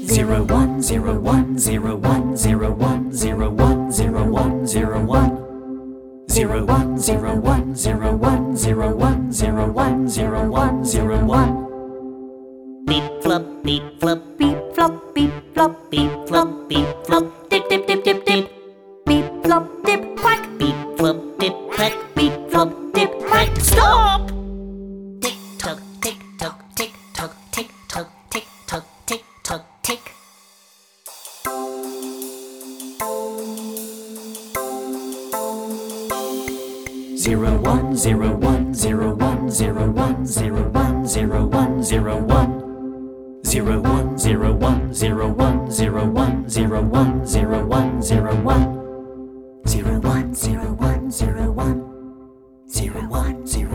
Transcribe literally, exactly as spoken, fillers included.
Zero one zero one zero one zero one zero one zero one zero one. Zero one zero one zero one zero one zero one zero one zero one. Beep flop, beep flop, beep flop, beep flop, beep flop, beep flop, dip dip dip dip dip. Beep flop, dip quack, beep flop, dip quack, beep flop, dip quack. Stop! Tick tock, tick tock, tick tock, tick tock, tick tock, tick tock, tick. Zero one zero one zero one zero one zero one zero one zero one. Zero one zero one zero one zero one zero one zero one zero one. Zero one zero one zero one zero one zero